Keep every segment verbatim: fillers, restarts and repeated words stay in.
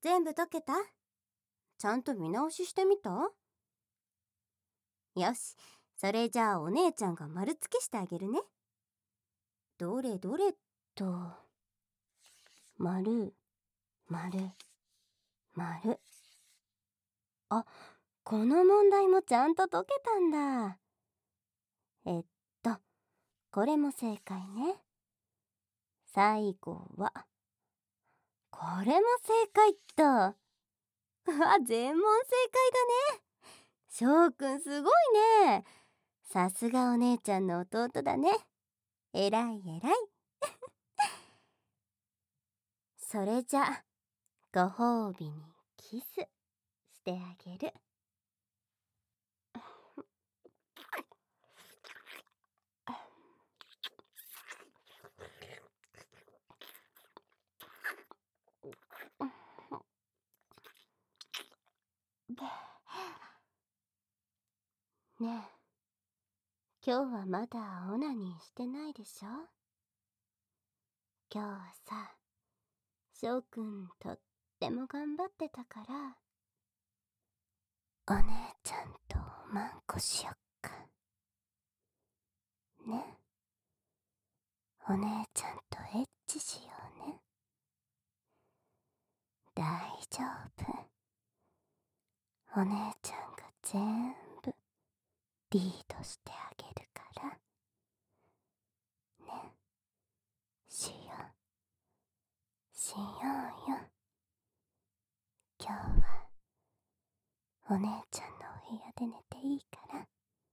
全部解けた？ちゃんと見直ししてみた？よし、それじゃあお姉ちゃんが丸付けしてあげるね。どれどれっと、丸、丸、丸。あ、この問題もちゃんと解けたんだ。えっと、これも正解ね。最後は、これも正解っと。あ、全問正解だね。しょうくんすごいね。さすがお姉ちゃんの弟だね。えらいえらい。それじゃ、ご褒美にキスしてあげる。ねえ、今日はまだオナニーしてないでしょ？今日はさ、しょうくんとっても頑張ってたから、お姉ちゃんとおまんこしよっか。ね。お姉ちゃんとエッチしようね。大丈夫。お姉ちゃんが全部リードしてあげるから。ね。しよう。しようよ。今日はお姉ちゃんのお部屋で寝ていいから。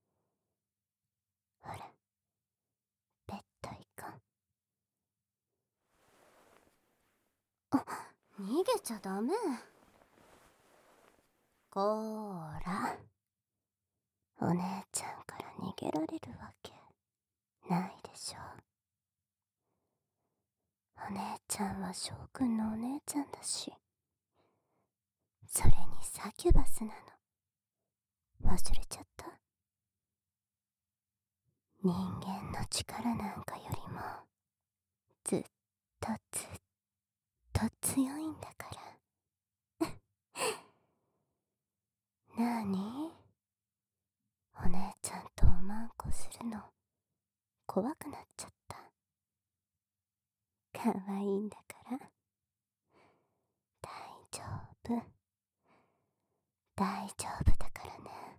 ほら、ベッド行こう。あ、逃げちゃダメ。こーら。お姉ちゃんから逃げられるわけないでしょ。お姉ちゃんは翔くんのお姉ちゃんだし、それにサキュバスなの。忘れちゃった？人間の力なんかよりもずっとずっと強いんだからなに？お姉ちゃんとおまんこするの怖くなっちゃった？かわいいんだから大丈夫。大丈夫だからね。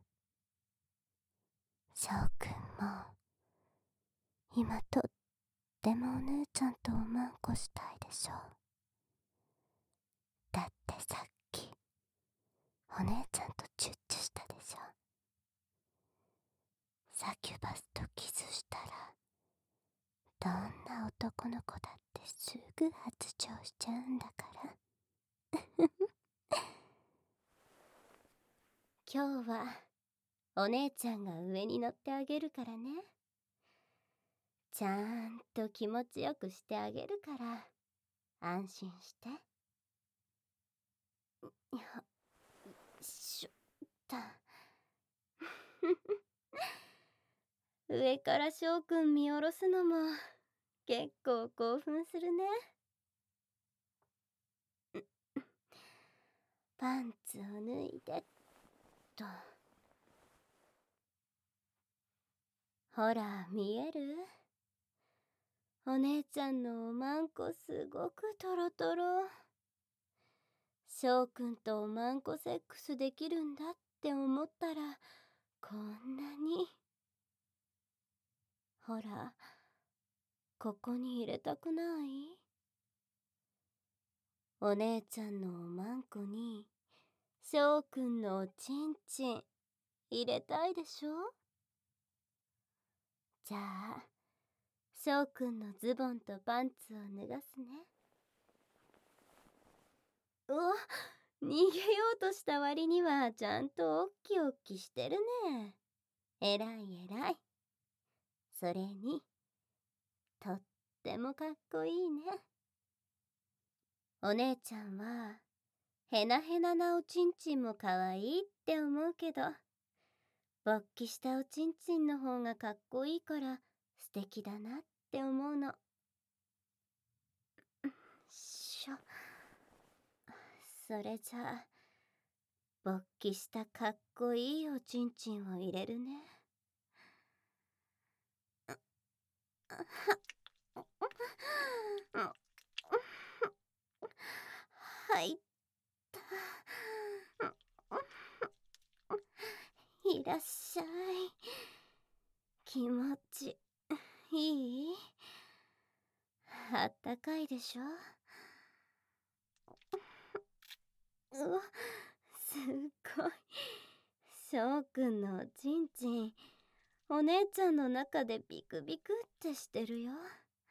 翔くんも今とってもお姉ちゃんとおまんこしたいでしょ。だってさっきお姉ちゃんとチュッチュしたでしょ。サキュバスとキスしたらどんな男の子だってすぐ発情しちゃうんだから今日はお姉ちゃんが上に乗ってあげるからね。ちゃんと気持ちよくしてあげるから安心して。よいしょっと上から翔くん見下ろすのも結構興奮するね。パンツを脱いでっと。ほら見える？お姉ちゃんのおまんこすごくトロトロ。翔くんとおまんこセックスできるんだって思ったらこんなに。ほら、ここに入れたくない？お姉ちゃんのおまんこに翔くんのおちんちん入れたいでしょ？じゃあ翔くんのズボンとパンツを脱がすね。うわ、逃げようとした割にはちゃんとおっきおっきしてるね。えらいえらい。それにとってもかっこいいね。お姉ちゃんはへなへななおちんちんもかわいいって思うけど、勃起したおちんちんの方がかっこいいから素敵だなって思うの。しょ。 それじゃあ勃起したかっこいいおちんちんを入れるね。はいった。いらっしゃい。気持ちいい？あったかいでしょ？うわ、すっごい。翔くんのおちんちん、お姉ちゃんの中でビクビクってしてるよ。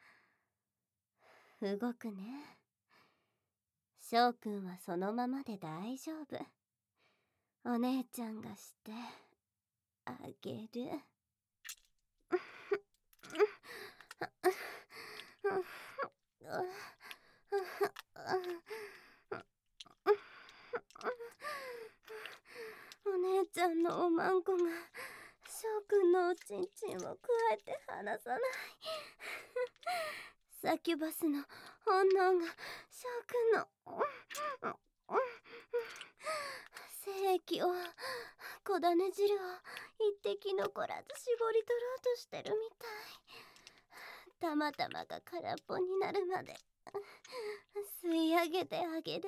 動くね。翔くんはそのままで大丈夫。お姉ちゃんがしてあげる。お姉ちゃんのおまんこが翔くんのおちんちんをくわえて離さない。サキュバスの本能が翔くんの精液を小種汁を一滴残らず絞り取ろうとしてるみたい。たまたまが空っぽになるまで吸い上げてあげる。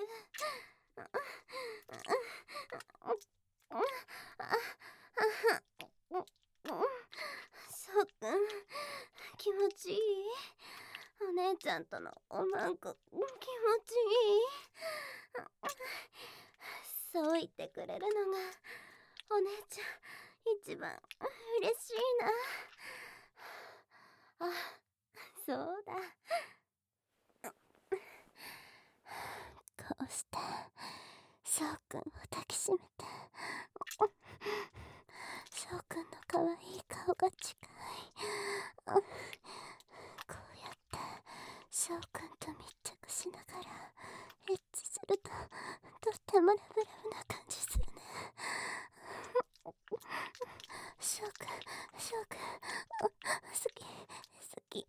翔くん、気持ちいい？お姉ちゃんとのおまんこ気持ちいい？そう言ってくれるのがお姉ちゃん一番嬉しいな。あ、そうだ。こうして翔くんを抱きしめて、翔くんの可愛い顔が近い。こうやって翔くんと密着しながらエッチするととってもラブラブな感じするね。翔くん、翔くん、好き、好き。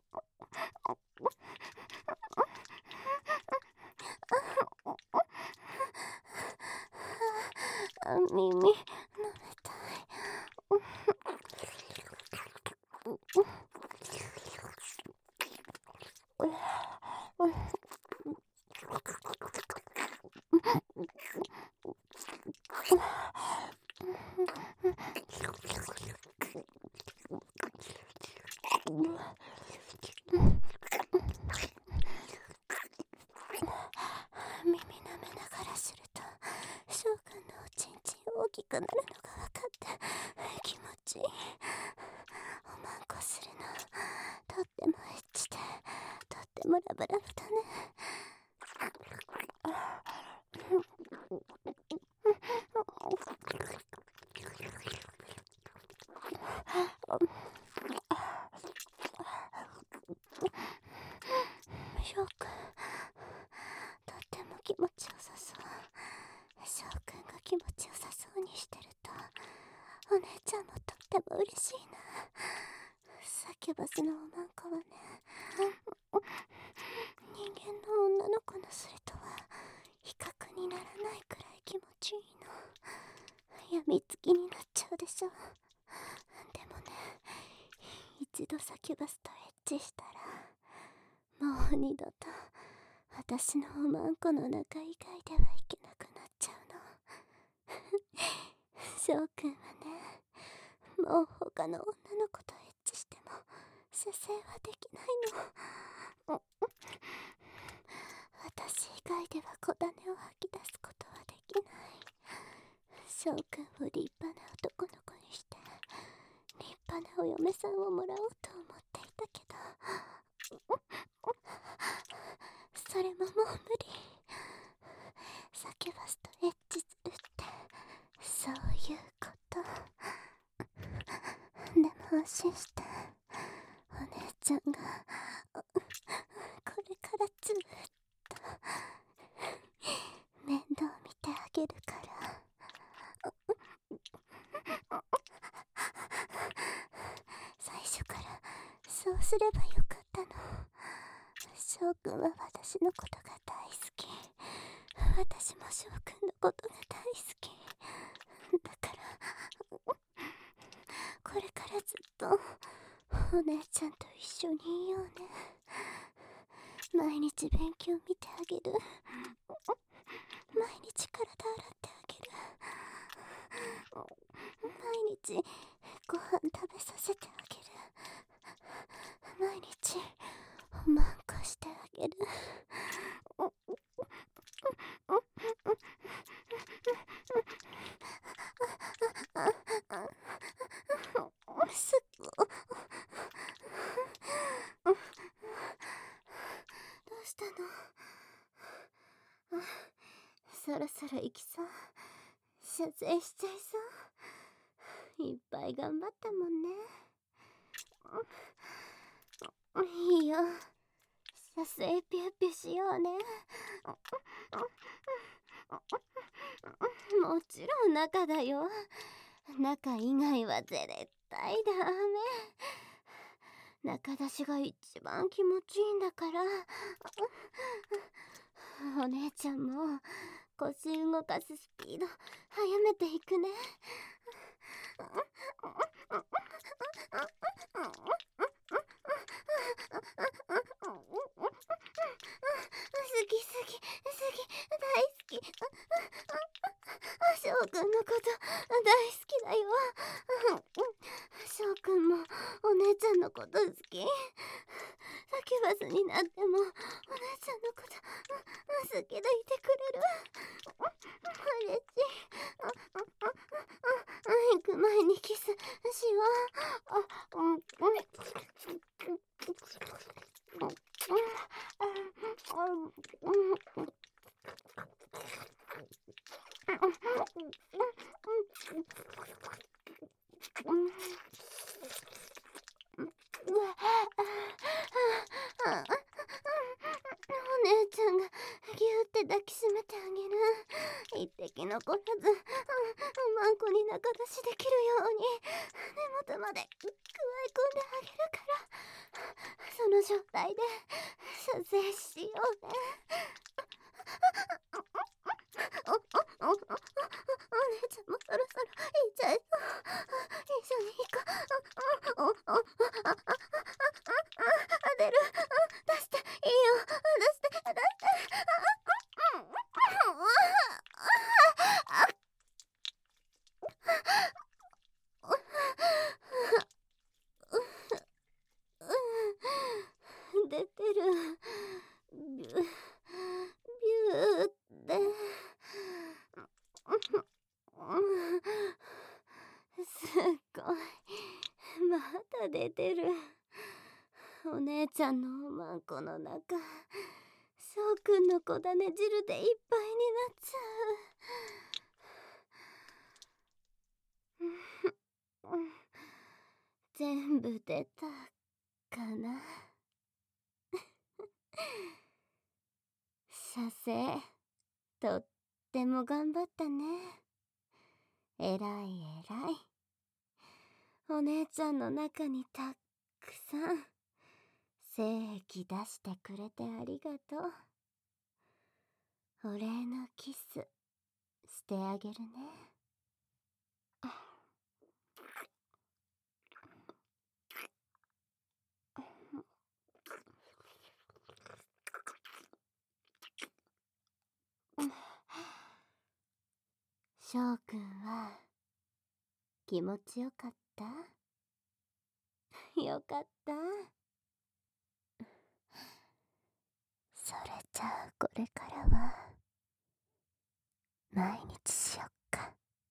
耳舐めたい。耳舐めながらすると翔くんのおちんちん大きくなるのが分かって気持ちいい。おまんこするのとってもエッチでとってもラブラブだね。翔くん、とっても気持ちよさそう。翔くんが気持ちよさそうにしてるとお姉ちゃんもとっても嬉しいな。サキュバスのおまんこはね、人間の女の子のそれとは比較にならないくらい気持ちいいの。やみつきになっちゃうでしょ。でもね、一度サキュバスとエッチしたらもう二度と私のおまんこの中以外ではいけなくなっちゃうの。翔くんはね、もう他の女の子とエッチしても射精はできないの。私以外では小種を吐き出すことはできない。翔くんを立派な男の子にして立派なお嫁さんをもらおうと思っていたけど、それももう無理。サキュバスとエッチするってそういうこと。でも安心して、お姉ちゃんがこれからずっと面倒見てあげるから。最初からそうすればよかったの。翔くんは私のことが大好き。 私も翔くんのことが大好きだから、これからずっとお姉ちゃんと一緒にいようね。毎日勉強見てあげる。毎日体洗ってあげる。毎日ご飯食べさせてあげる。毎日おまんこしてあげる。すっどうしたの？そろそろ行きそう。射精しちゃいそう。いっぱい頑張ったもんね。いいよ、射精ピュッピュしようね。もちろん中だよ。中以外は絶対ダメ。中出しが一番気持ちいいんだから。お姉ちゃんも腰動かすスピード速めていくね。好き好き好き大好き。翔くんのこと大好きだよ。翔くんもお姉ちゃんのこと好き。サキュバスになってもお姉ちゃんのこと好きでいてくれる。嬉しい。行く前にキスしよう。うんうんお姉ちゃんがギューって抱きしめてあげる。一滴残らずおまんこに中出しできるように根元まで加え込んであげるから、その状態で射精しようね。おおおおお姉ちゃんもそろそろ行っちゃいそう。一緒に行こう。おおおああ出る。出していいよ。出して出して。出てる。ビュービューってすっごい。まだ出てる。お姉ちゃんのおまんこの中、翔くんの子種汁でいっぱいになっちゃう。全部出たかな。射精とっても頑張ったね。えらいえらい。お姉ちゃんの中にたっくさん精液出してくれてありがとう。お礼のキスしてあげるね。翔くんは気持ちよかった？よかった。それじゃあこれからは毎日しよっか。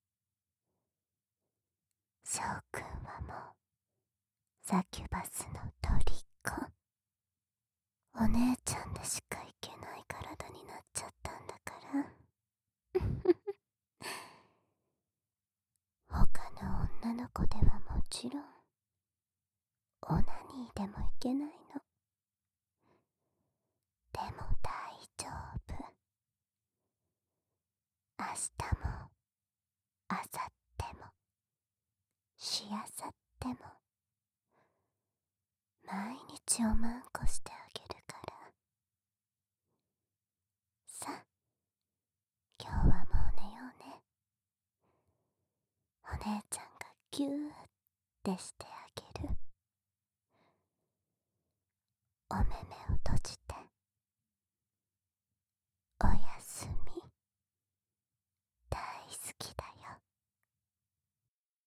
翔くんはもうサキュバスの虜。お姉ちゃんでしかいけない体になっちゃったんだから。他の女の子ではもちろんオナニーでもいけないの。でも大丈夫。明日も明後日もしあさっても毎日おまんこしてあげるから。さ、 姉ちゃんがギューってしてあげる。お目目